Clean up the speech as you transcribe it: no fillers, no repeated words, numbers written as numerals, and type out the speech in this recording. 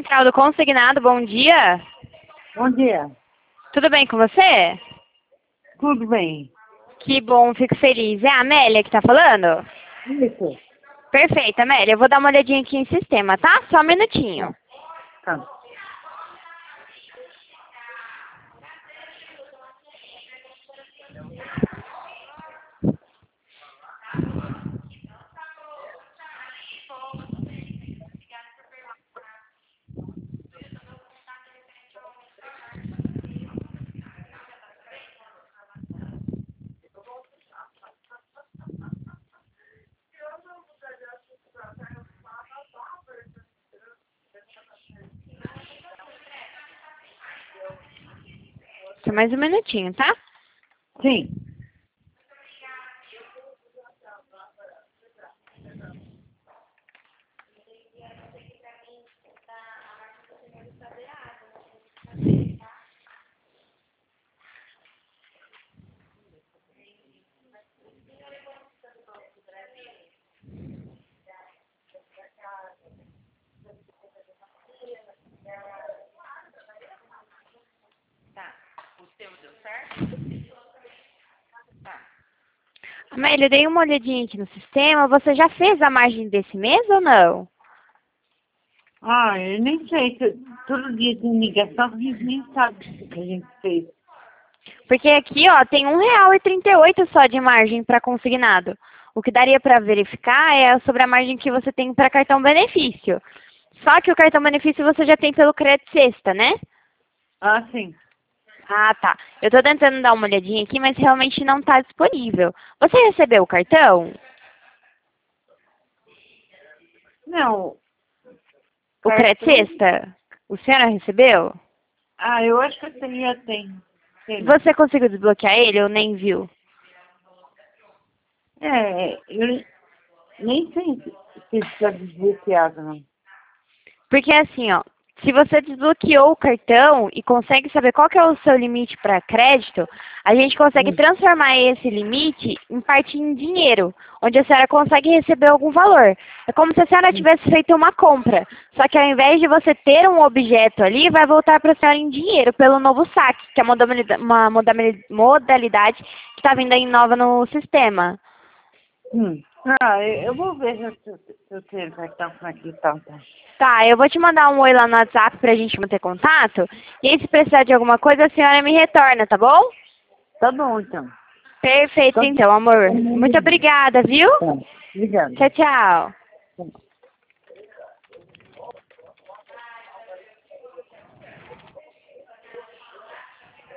Central do Consignado, bom dia. Bom dia. Tudo bem com você? Tudo bem? Que bom, fico feliz. É a Amélia que tá falando? Isso. Perfeito, Amélia. Eu vou dar uma olhadinha aqui em sistema, tá? Só um minutinho. Tá. Só mais um minutinho, tá? Sim. Amélia, eu dei uma olhadinha aqui no sistema. Você já fez a margem desse mês ou não? Ah, eu nem sei. Todo dia tem ligação, a gente nem sabe o que a gente fez. Porque aqui, ó, tem R$1,38 só de margem para consignado. O que daria para verificar é sobre a margem que você tem para cartão benefício. Só que o cartão benefício você já tem pelo crédito sexta, né? Ah, sim. Ah, tá. Eu tô tentando dar uma olhadinha aqui, mas realmente não está disponível. Você recebeu o cartão? Não. O crédito Cartão? sexta? O senhor recebeu? Ah, eu acho que eu tenho. Tem. Você conseguiu desbloquear ele ou nem viu? Eu nem sei se está desbloqueado, não. Porque assim, ó, se você desbloqueou o cartão e consegue saber qual que é o seu limite para crédito, a gente consegue transformar esse limite em parte em dinheiro, onde a senhora consegue receber algum valor. É como se a senhora tivesse feito uma compra, só que ao invés de você ter um objeto ali, vai voltar para a senhora em dinheiro pelo novo saque, que é uma modalidade que está vindo aí nova no sistema. Ah, eu vou ver se eu tenho cartão aqui e tal. Tá. Tá, eu vou te mandar um oi lá no WhatsApp pra gente manter contato. E aí, se precisar de alguma coisa, a senhora me retorna, tá bom? Tá bom, então. Perfeito, então, amor. Muito obrigada, viu? Tá. Obrigado. Tchau, tchau. Tá.